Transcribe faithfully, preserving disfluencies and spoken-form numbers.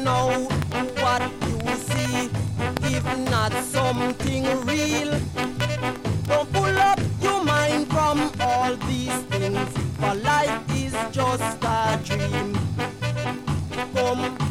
know what you see, if not something real. Don't pull up your mind from all these things, for life is just a dream. Come